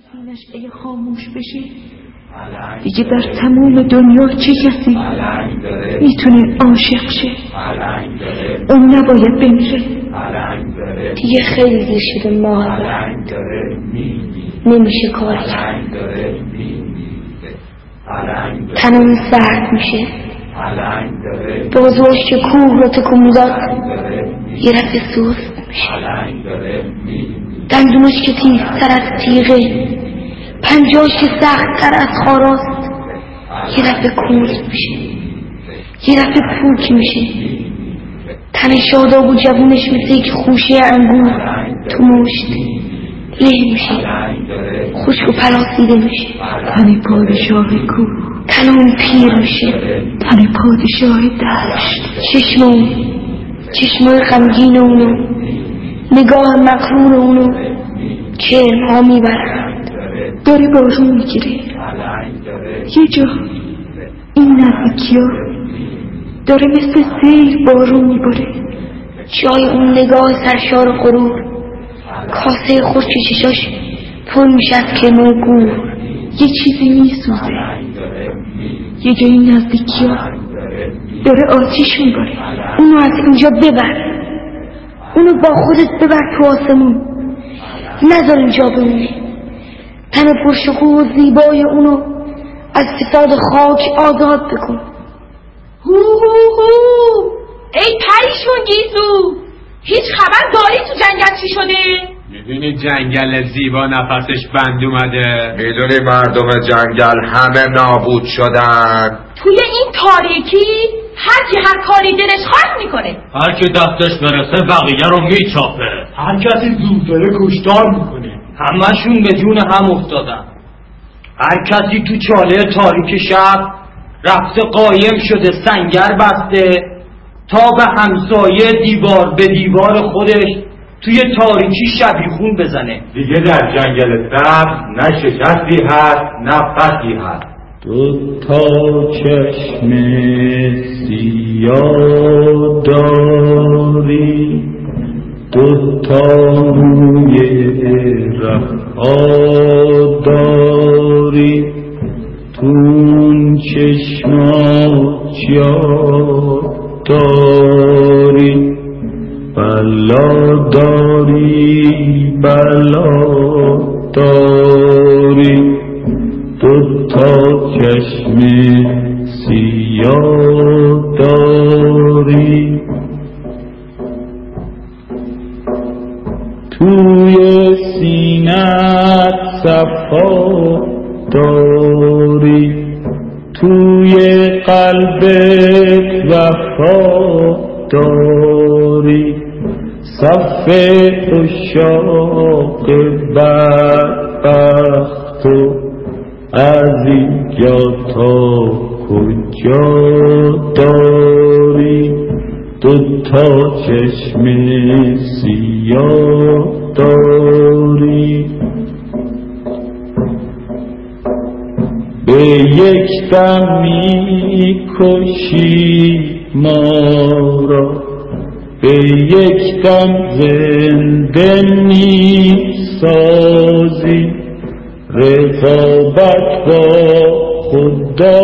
سینش اگه خاموش بشه دیگه در تموم دنیا چه کسی میتونه عاشق شه؟ اون نباید بمیره. دیگه خیلی دیر شده ماه، نمیشه کار کرد. تنم سرد میشه. بازوش که کوه رو تکون میداد یه رفت سوست میشه. دندونش که تیزتر از تیغه، پنجاش که سخت‌تر از خاراست یه رفت کورد میشه، یه رفت پوک میشه. تن شاداب و جوونش مثل یک خوشه انگور تو مشت له میشه، خشک و پلاسیده میشه. تن پادشاه کوه، تن اون پیر میشه. تن پادشاه دشت، چشمای غمگین اونو، نگاه مغرور اونو چرم‌ها میبرند. داره بارون میگیره. یه جا این نزدیکی‌ها داره مثل سیل بارون میباره. جای اون نگاه سرشار غرور، کاسه خشک چشاش پر میشه از کلمه و گور. یه چیزی میسوزه. یه جا این نزدیکی‌ها داره آتیش میباره. اونو از اینجا ببر، اونو با خودت ببر تو آسمون، نذار اینجا بمونه. تن پرشکوه و زیبای اونو از فساد خاک آزاد بکن. ای پریشون گیزو، هیچ خبر داری تو جنگل چی شده؟ میدونی جنگل زیبا نفسش بند اومده؟ میدونی مردم جنگل همه نابود شدن. توی این تاریکی هر کاری دلش خواست میکنه. هر که دستش برسه بقیه رو میچاپه. هر کسی زود داره کشتار میکنه. همشون به جون هم افتادن. هر کسی تو چاله تاریک شب رفته قایم شده سنگر بسته تا به همسایه دیوار به دیوار خودش توی تاریکی شبیخون بزنه. دیگه در جنگل سبز نه شکستی هست نه فتحی هست. 2 چشم سیاه داری، 2 موی رها داری، تون چشما جا داری، بلا داری بلا داری، 2 چشم سیاه داری. توی سینت صفا داری، توی قلبت وفا داری، صف عشاق بدبخت و از اینجا تا کجا داری، 2 چشم سیاه داری. به یک دم می‌کشی ما را، به یک دم زنده می‌سازی، رقابت با خدا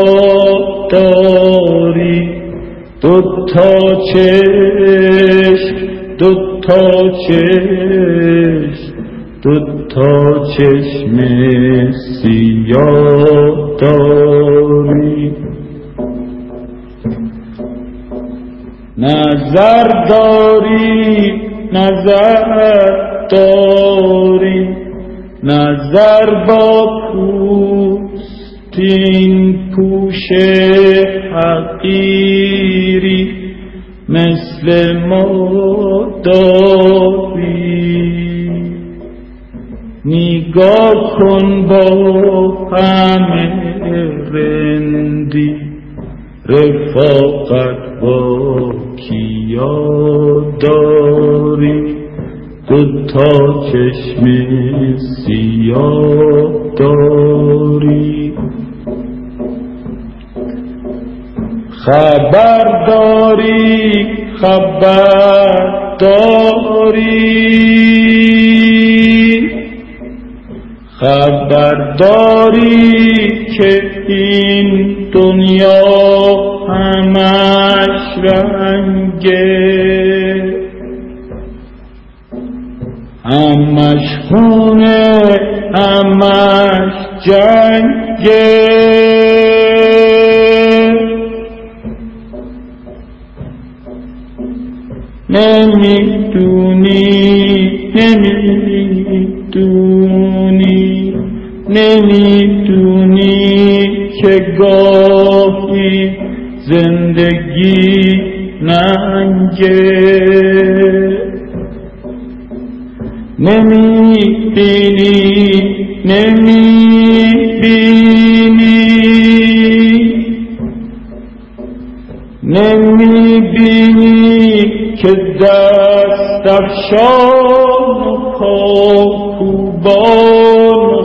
داری، 2 چشم 2 چشم 2 چشم سیاه داری. نظر داری نظر داری، نظر با پوستین پوش حقیری مثل ما داری. نگاه کن با همه رندی، رفاقت با کیا داری، 2 چشم سیاه داری. خبر داری خبرداری که این دنیا همش رنگه، همش خونه، همش جنگه. نمیدونی که گاهی زندگی ننگه، نمیبینی که دست افشان و پاکوبان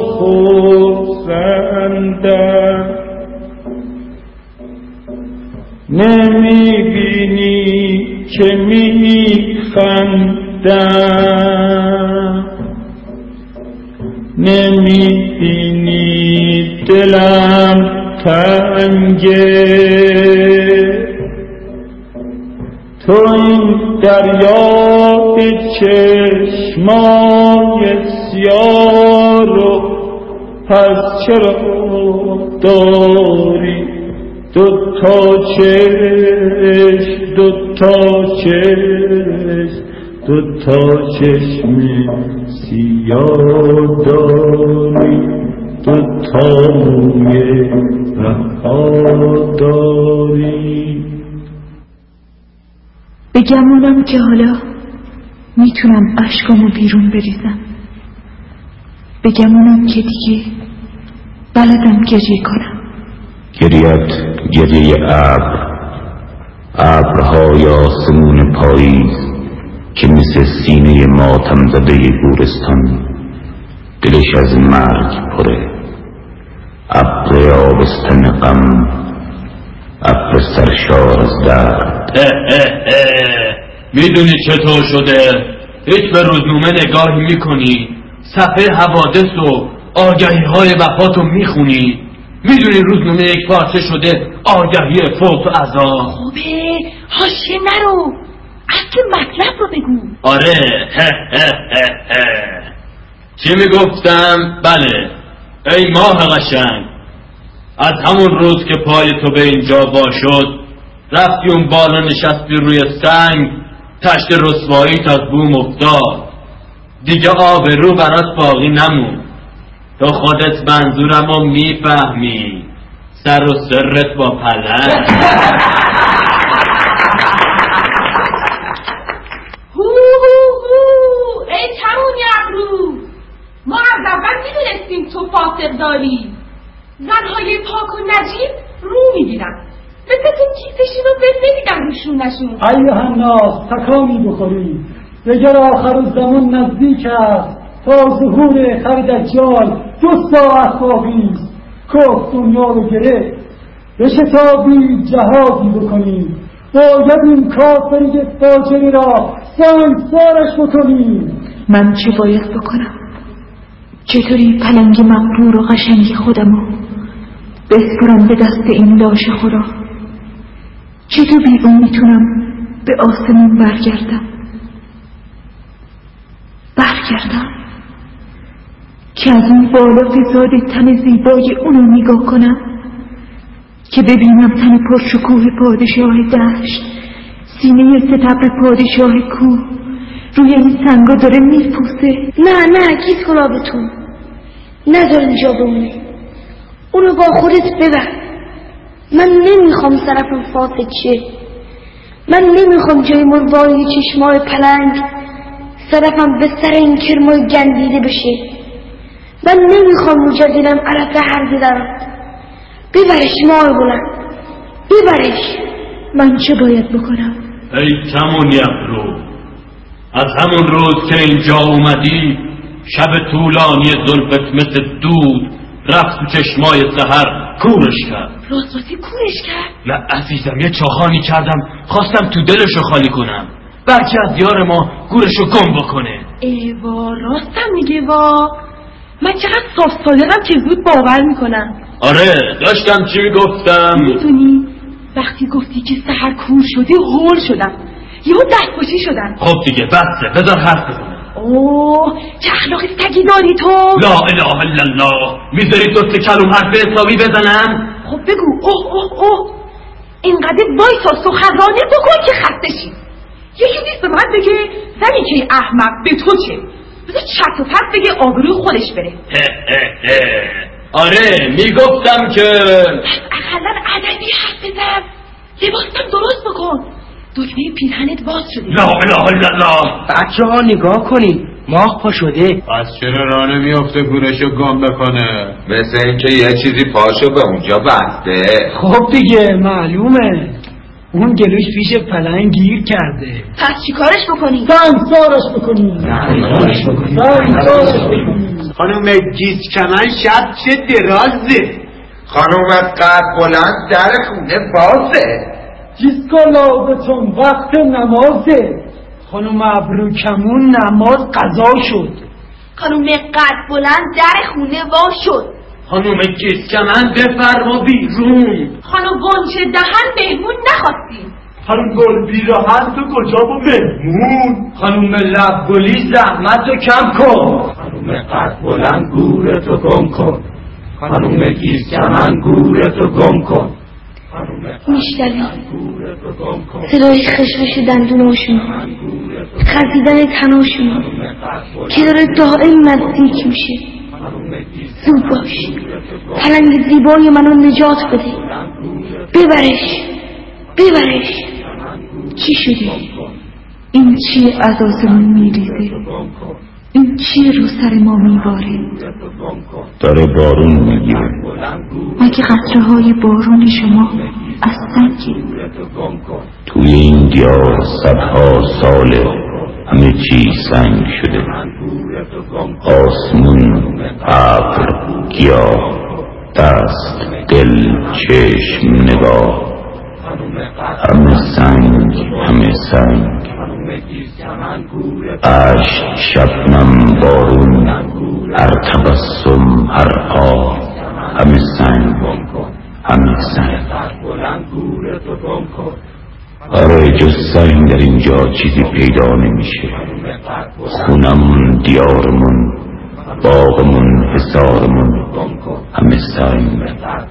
خرسندن، نمیبینی که میخندن، نمیبینی دلم تنگه. تو این دریای چشمای سیاه رو پس چرا داری دوتا چشم سیاه داری، دوتا موی رها داری. بگمونم که حالا میتونم اشکامو بیرون بریزم، بگمونم که دیگه بلدم گریه کنم. گریت گریه ابرهای آسمون پاییز که مثل سینه ماتم زده گورستان دلش از مرگ پره. ابر آبستن غم، ابر سرشار از درد. میدونی چطور شده؟ هیچ به روزنامه نگاهی میکنی؟ صفحه حوادث و آگهی های وفاتو میخونی؟ میدونی روزنامه یک پارچه شده آگهی فوت و عزا؟ خوبه حاشیه نرو، اصل مطلب رو بگو. آره چی میگفتم؟ بله ای ماه قشنگ، از همون روز که پای تو به اینجا وا شد رفتی اون بالا نشستی روی سنگ، تشت رسواییت از بوم افتاد، دیگه آبرو برات باقی نمون. تو خودت منظورمو میفهمی، سر و سرت با پلنگ. ای تمونی ابرو، ما از اول میدونستیم تو فاسق داری. زنهای پاک و نجیب رو میگیرن، مثل تو کیسشون رو بد نمیدن روشونشون. ایها الناس تکانی بخورید، دیگر آخر الزمان نزدیک است. تا ظهور خر دجال 2 ساعت باقی است. کفر دنیا رو گرفت، بشتابید جهادی بکنید، باید این کافری فاجری را سنگسارش بکنید. من چه باید بکنم؟ چطوری پلنگ مغرور و قشنگ خودمو بسپرم به دست این لاش خدا؟ چطور بی اون میتونم به آسمون برگردم که از اون بالا فساد تن زیبای اونو نگاه کنم، که ببینم تن پرشکوه پادشاه دشت، سینه ستبر پادشاه کوه روی این سنگا داره میپوسه. نه گیت گلابتون نذار اینجا بمونه، اونو با خودت ببر. من نمیخوام طرفم فاسد شه، من نمیخوام جای مروای چشمای پلنگ طرفم به سر این کرمای گندیده بشه. من نمیخوام رو جزیرم علف هرگی دارم. ببرش ماه بلند، ببرش. من چه باید بکنم؟ ای کمونی ابرو، از همون روز که اینجا اومدی شب طولانی زلفت مثل دود رفت تو چشمای سحر کورش کرد. راستی کورش کرد؟ نه عزیزم، یه چاخانی کردم خواستم تو دلشو خالی کنم، بلکه از دیار ما گورشو گم بکنه. ایوا راستم میگه وا. من چقدر صاف صادقم که زود باور میکنم. آره داشتم چی میگفتم؟ میدونی وقتی گفتی که سحر کور شدی هول شدم، یهو دستپاچه شدم. خب دیگه بسه، بذار حرف بزنم. اوه چه اخلاق سگی داری تو. لا اله الا الله. میذاری دوست کلوم حرف حسابی بزنم؟ خب بگو. اوه اینقدر وایسا سخنرانی بکن که خسته شی. یکی نیست به من بگه زنی که احمق به تو چه، بذار چرت و پرت بگه آبروی خودش بره. آره میگفتم که اقلا ادبی حرف بزن، لباستم درست بکن، دکمه پیرهنت باز شده. لا اله الا الله. بچه ها نگاه کنید ماه پا شده. پس چرا راه نمیافته گورشو گم بکنه؟ مثل اینکه یه چیزی پاشو به اونجا بسته. خب دیگه معلومه اون گلوش پیش پلنگ گیر کرده. پس چی کارش بکنی؟ سنگسارش بکنی. خانم گیسکمن شب چه درازه. خانوم قد بلند در خونه بازه. جیسکا لابتون وقت نمازه. خانوم ابرو کمون نماز قضا شد. خانوم قد بلند در خونه وا شد. خانوم گیسکمن بفرما بیرون. خانوم غنچه دهن مهمون نخواستیم. خانوم گل بیراهن تو کجا با مهمون. خانوم لب گلی زحمت رو کم کن. خانوم قد بلند گورتو گم کن. خانوم گیسکمن گورتو گم کن. میشنوی صدای خشخش دندوناشون، خزیدن تناشون که داره دائم نزدیک میشه. زود باش، پلنگ زیبای منو نجات بده. ببرش. چی شده؟ این چیه از آسمون میریزه؟ این چیه رو سر ما میباره؟ داره بارون میگیره. مگه قطره های بارون شما از سنگه؟ توی این دیار صدها ساله همه چی سنگ شده. آسمون، ابر، گیاه، دست، دل، چشم، نگاه، همه سنگ. اشک، شبنم، بارون، هر تبسم، هر آه، همه سنگ. آره جز سنگ در اینجا چیزی پیدا نمیشه. خونمون، دیارمون، باغمون، حصارمون، همه سنگ.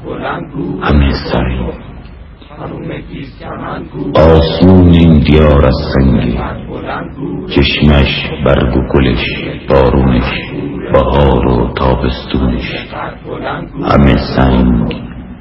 آسمون این دیار از سنگی، چشمش، برگ و گلش، بارونش، بهار و تابستونش، همه سنگ.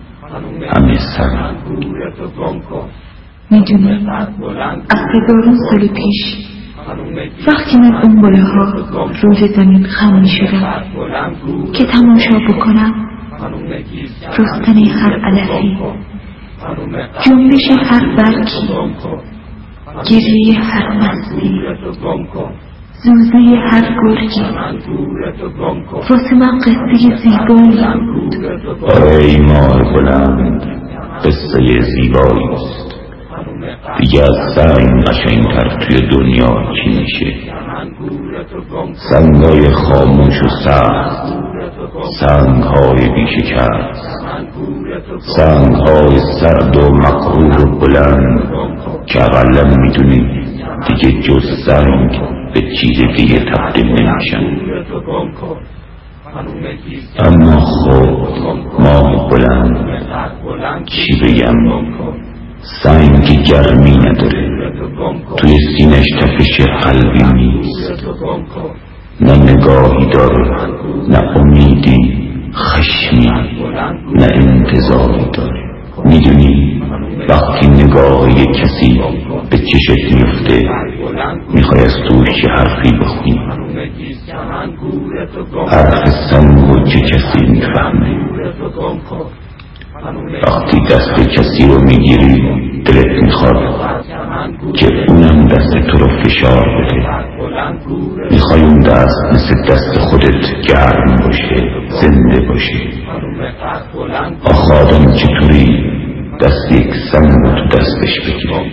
میدونی از هزاران سال پیش وقتی من اون باله ها روی زمین خم می شدم که تماشا بکنم رستن هر علفی، جنبش هر برگی، گریه هر مستی، زوزه هر گرگی، واسه من قصه زیبایی بود. ای ماه بلند، قصه زیباییست. دیگه از سنگ قشنگتر توی دنیا چی میشه؟ سنگهای خاموش و سخت، سنگهای بیشکست، سنگهای سرد و مقرور و بلند که اقلا میدونی دیگه جز سنگ به چیز دیگه تبدیل نمیشن. اما خب ماه بلند چی بگم؟ سنگ گرمی نداره، توی سینش تپش قلبی نیست، نه نگاهی داره، نه امیدی، خشمی، نه انتظاری داره. میدونی وقتی نگاه یک کسی به چشت میفته میخوای از توش یه حرفی بخونی. حرف سنگو چه کسی میفهمه؟ وقتی دست کسی رو میگیری دلت میخواد که اونم دست تو رو فشار بده. میخوای اون دست مثل دست خودت گرم باشه، زنده باشه. آخه آدم چطوری دست یک سنگ رو تو دستش بگیره؟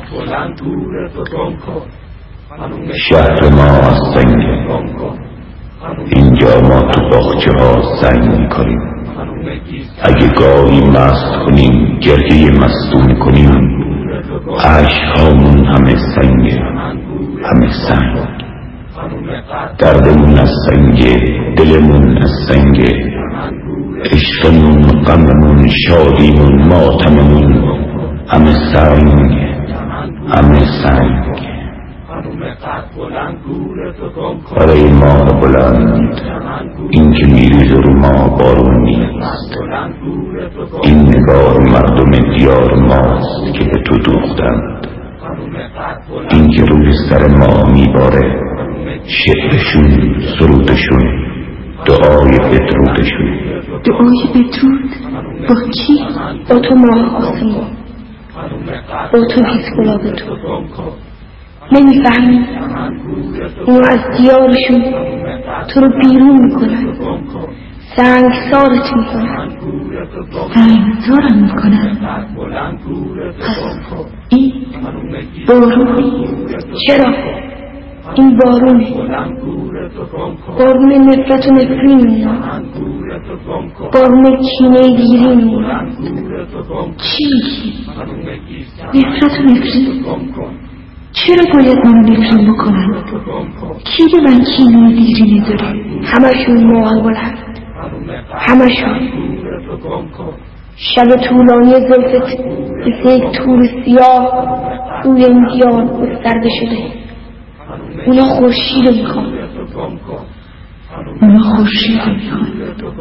شهر ما از سنگه، اینجا ما تو باغچه ها سنگ میکنیم، اگه گاهی مست کنیم گریه مستون کنیم، عشقهامون همه سنگه، همه سنگ. دردمون از سنگه، دلمون از سنگه، عشقمون، غممون، شادیمون، ماتممون، همه سنگ، همه سنگ. برای ما بلند این که میریز رو ما بارون نیست، این نگاه مردم دیار ماست که به تو دوختند، این که روی سر ما میباره شعرشون، سرودشون، دعای بدرودشون. دعای بدرود با کی؟ با تو ماه آسمون، با تو بیت گلاب تو. نمیفهمی اونو از دیارشون تو رو بیرون میکنن، سنگسارت میکنن. سنگسارم میکنن؟ پس این بارونی؟ چرا؟ این بارونه، بارون نفرت و نفرین، بارون کینه گیرین. چی میگی؟ نفرت و نفرین؟ چرا باید منو نفرین بکنن؟ کی به من کینه دیرینه داره؟ همشون ماه بلند، همشون. شب طولانی زلفت مثل یک تور سیاه روی این دیار گسترده شده. اونا خورشید رو میخوان، اونا خورشید رو میخوان،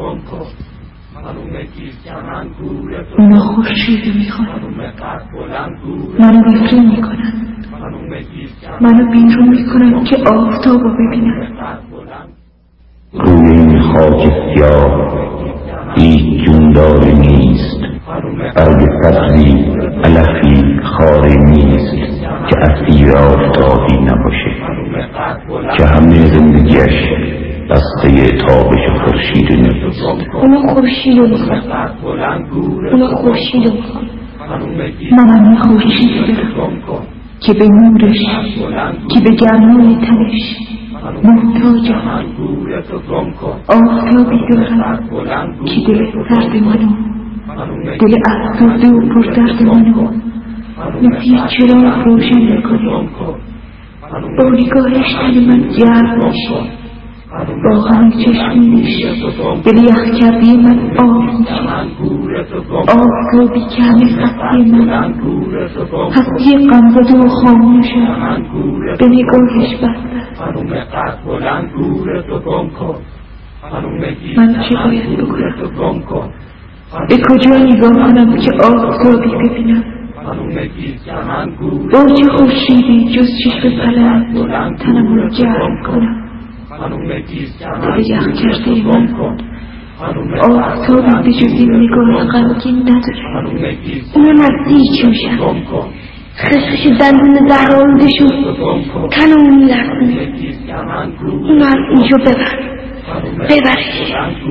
اونا خورشید رو میخوان. منو نفرین میکنن، منو بیرون میکنن که آفتاب رو ببینم. روی این خاک سیاه هیچ جونداری نیست، برگ سبزی، علفی، خاری نیست که اسیر آفتابی نباشه، که همه زندگیش بسته تابش خورشید نیست. اونا خورشید رو میخوان، اونا خورشید رو میخوان. منم یه خورشیدی دارم که به نورش، که به گرمای تنش محتاجم. آفتابی دارم که دل سرد منو، دل افسرده و پردرد منو مثل یه چراغ روشن میکنه. با نگاهش تن من گرم میشه، با غم چشمینش دل یخ کرده من آب میشه. آفتابی که همه هستی من، هستی غمزده و خاموشم به نگاهش بسته. من چه باید بکنم؟ به کجا نگاه کنم که آفتابی ببینم؟ با چه خورشیدی جز چشم پلنگ تنم رو گرم کنم؟ دل یخ کرده من آفتابی به جز این نگاه غمگین نداره. اونا نزدیک میشن، خشخش دندون زهرآلودشون تنمون میلرزونه. اونا از اینجا ببرش،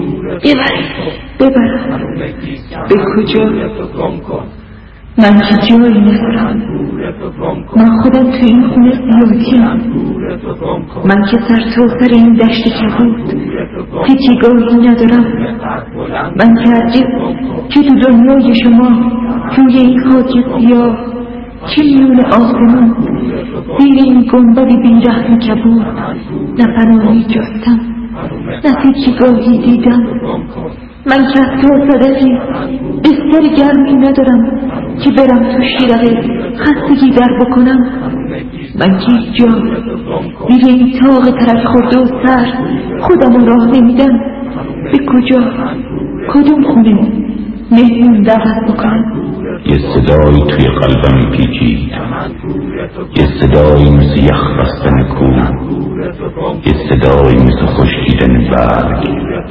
ببرم به کجا؟ من که جایی ندارم. من خودم تو این خونه زیادیم. من که سر تا سر این دشت کبود تکیگاهی ندارم. من که عجب که تو دنیای شما روی این خاک سیاه که میون آسمون زیر این گنبد بیرحم کبود نه پناهی جستم نه تکیگاهی دیدم. من که از تو صدقی بستر گرمی ندارم که برم تو شیرقه خستگی در بکنم. من که هیچ جا دیگه این تاق ترک خورده و سر خودم راه نمیدم. به کجا؟ کدوم خونه مهمون دعوت بکنم؟ یه صدایی توی قلبم پیچید، یه صدایی مثل یخ بستن کوه، یه صدایی مثل خشکیدن برگ،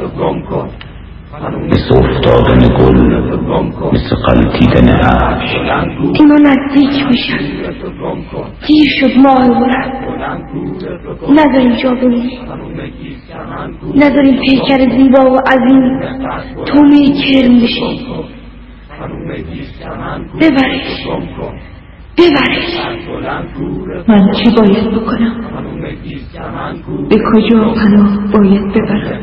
مثل افتادن گل، مثل قلتیدن عرش. اینا نزدیک میشن، دیر شد ماه بلند. نذاریم جا بمونی، نذاریم پیکر زیبا و عظیم تومه کرم بشه. ببرش، ببرش. من چه باید بکنم؟ به کجا پناه باید ببرم؟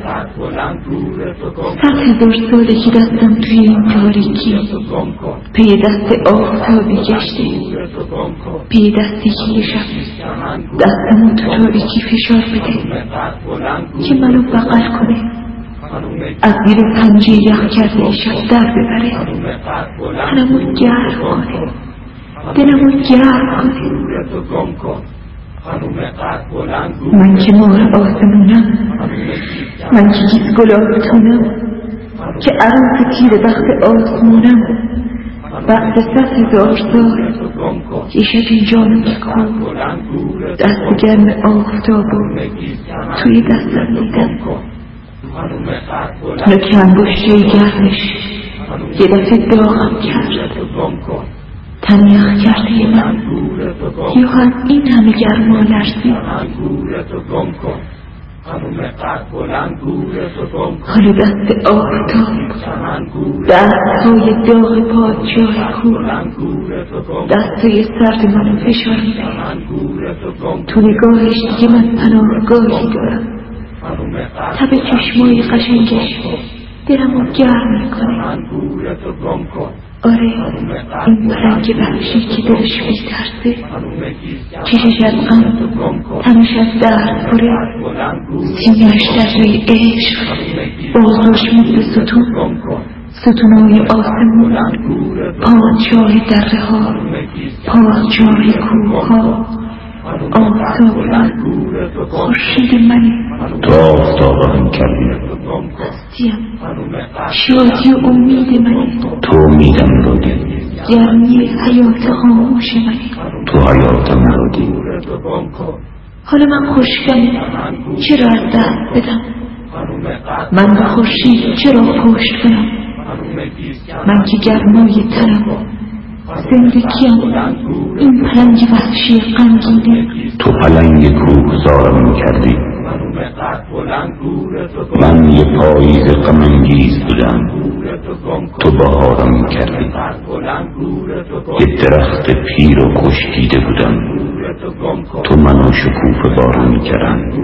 100,000 ساله که دستم توی این تاریکی پی دست آفتابی گشته، پی دستی که یه شب دستمو تو تاریکی فشار بده که منو بغل کنه، از زیر پنجه یخ کرده شب در ببره، تنمو گرم کنه، دلمو گرم کنه. من که ماه آسمونم، من که گیز گلابتونم، که عروس تیر بخت آسمونم، بعد 100,000 سال یه شب اینجانو که کو دست گرم آفتابو توی دستم دیدم، نوک انگشته گرمش یه دفعه داغم کرد، تن یخ کرده من یا هم این همه گرما لرزید. حالا دست آفتاب دستهای داغ پادشاه کور دستهای سرد منو فشار میده، تو نگاهش دیگه من پناهگاهی دارم، تب چشمای قشنگش دلمو گرم میکنه. آره این رنگ وحشی که دلش میترسه، چشش از غم، تنش از درد پره، سینه‌اش در روی عشق، بازوش مثل ستون، ستونای آسمون، پادشاه دره ها، پادشاه کوه ها، آفتاب من، خورشید منی. تو آفتابم کردی، هستیم، شادی و امید منی. تو امیدم دادی، گرمی حیات خاموش منی. تو حیاتم دادی. حالا من خشکم، چرا از دست بدم؟ من به خورشید چرا پشت کنم؟ من که گرمای تنم، زندگیم، این پلنگ وحشی غمگینه. تو پلنگ کوهسارم کردی، من یه پاییز غم‌انگیز بودم، تو بهارم کردی. یه درخت پیر و خشکیده بودم، تو منو شکوفه بارون کردی.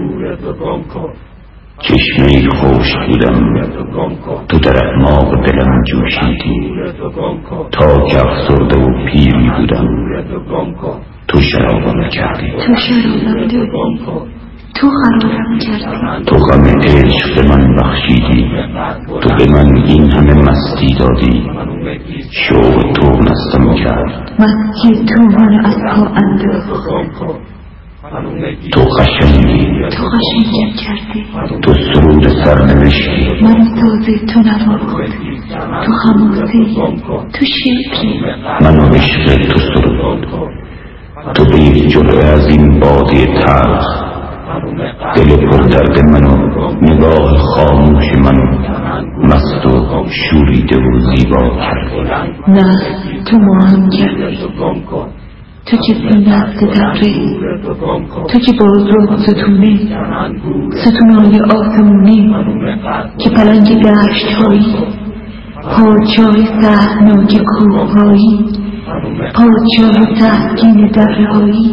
چشمه خوش بودم، تو در اعماق دلم جوشیدی. تا که افسرده و پیری بودم، تو شرابم کردی. تو شرابم دادی، تو قرارم کردی. تو غم عشق به من بخشیدی، تو به من این همه مستی دادی. شوق تو مستم کرد، مستی تو من از پا انداخت. تو قشنگی، تو قشنگم کردی. تو سرود سرنوشتی، من ساز تو نواخت. تو خموسی، تو شکری، من عشق تو سرود. تو به یک جرعه از این باده تلخ، دل پر درد منو، نگاه خاموش منو مست و شوریده و زیبا کرد. نه تو ماهم کردی، تو که سینه ستاره، تو که بازو ستونه، ستونای آسمونه، که پلنگ دشت هایی، پادشاه سهمناک کوه هایی، پادشاه تسکین دره هایی.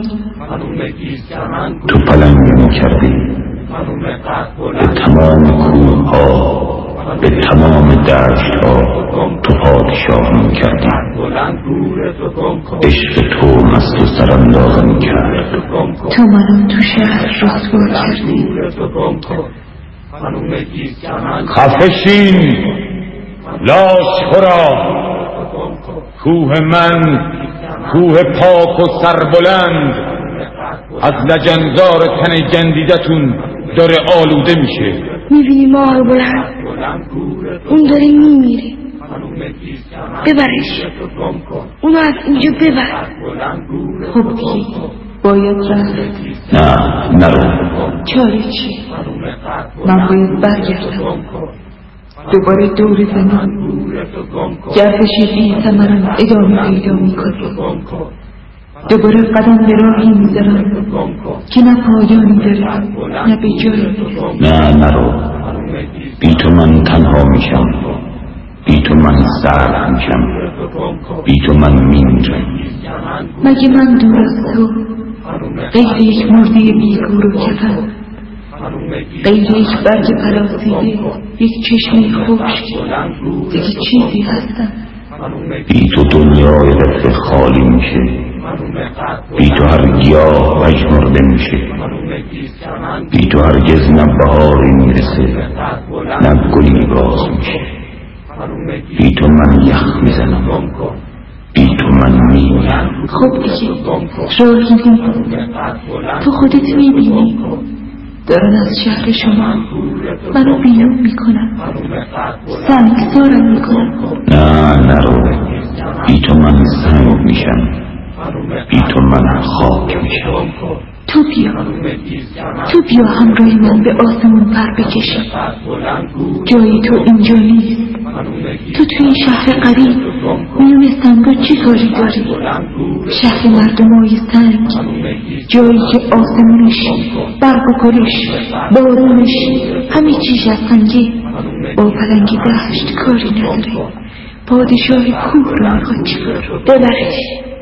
تو پلنگم کردی، به تمام کوه ها، به تمام دشت ها تو پادشاهم کردی. عشق تو مست و سراندازم کرد، تو منو تو شهر رسوا کردی. خفشین لاشخورا، کوه من، کوه پاک و سربلند، از لجنزار تن گندیدتون داره آلوده میشه. میبینی ماه بلند، اون داره میمیره، ببرش، اونو از اینجا ببر. خب دیگه باید رفت. نه نرو. چاره چی؟ من باید برگردم دوباره دور زمین. گردش بی ثمرم ادامه پیدا میکنه، دوباره قدم به راهی میذارم که نه پایانی داره نه به جایی. نه نرو، بی تو من تنها میشم، بی تو من سرد میشم، بی تو من میمیرم. مگه من دور از تو غیر یک مرده بیگور و کفن، غیر یک برگ پلاسیده، یک چشمه خشک، دیگه چیزی هستم؟ بی تو دنیای دست خالی میشه، بی تو هر گیاه پژمرده میشه، بی تو هرگز نه بهاری میرسه نه گلی باز میشه. بی تو من یخ میزنم، بی تو من میمیرم. خب دیگه راهی نیست، تو خودت میبینی دارن از شهر شما منو بیرون میکنن، سنگسارم میکنن. نه نرو، بی تو من سنگ میشم، بی تو من خاک میشم. تو بیا همراه من به آسمون پر بکشی. جای تو اینجا نیست. تو توی این شهر غریب میون سنگا چی کاری داری؟ شهر مردمای سنگ، جایی که آسمونش، برگ و گلش، بارونش، همه چیز از سنگه. با پلنگ دشت کاری نداره. پادشاه کوه رو میخواد چیکار؟ ببرش.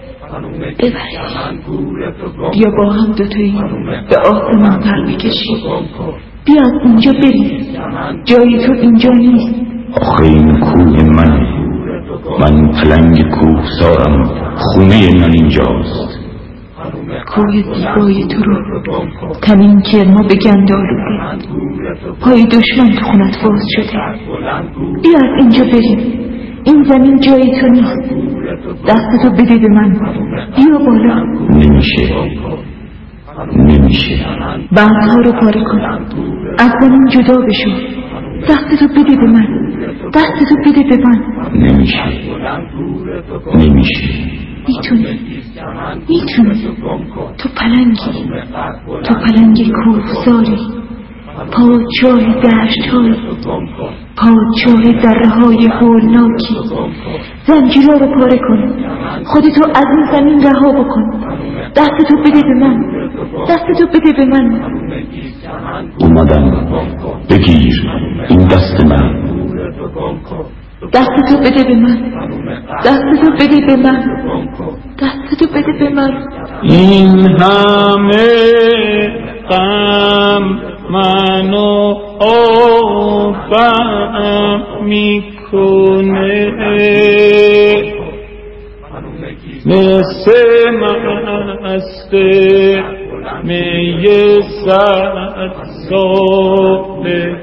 بیا با هم دوتایی به آسمون پر بکشی. بیا از اینجا بریم، جای تو اینجا نیست. آخه این کوه منه، من پلنگ کوه سارم، خونه من اینجاست. کوه زیبای تو رو تمین کرما به گندالوده، پای دشمن تو خونت باز شده. بیا از اینجا بریم، این زمین جای تو نیست. دستتو بده به من، بیا بالا. نمیشه. بندها رو پاره کن، از زمین جدا بشو. دستتو بده به من، دستتو بده به من. نمیشه. میتونی. تو پلنگ کوهساری، پادشاه دشت‌های، پادشاه دره‌های هولناکی. زنجیرها رو پاره کن، خودتو از این زمین رها بکن. دستتو بده به من، دستتو بده به من. اومدم، بگیر این دست من. دستتو بده به من، دستتو بده به من، دستتو بده به من. این همه غم منو آبم میکنه، مثل مست می 100 سال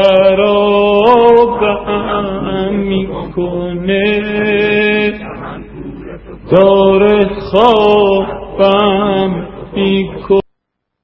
خرابم میکنه، داره خوابم میکنه.